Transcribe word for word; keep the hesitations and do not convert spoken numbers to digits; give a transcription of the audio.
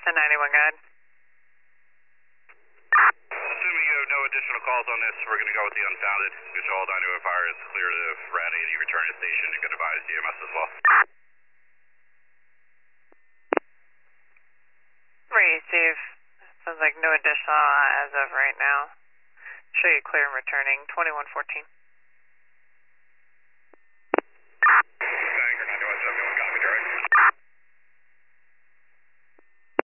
ten ninety-one, go ahead. Assuming you have no additional calls on this, we're going to go with the unfounded. Control nine two one Fire is clear to Rat eighty, return to station. You can advise D M S as well. Receive. Sounds like no additional as of right now. Show you clear and returning, twenty-one fourteen.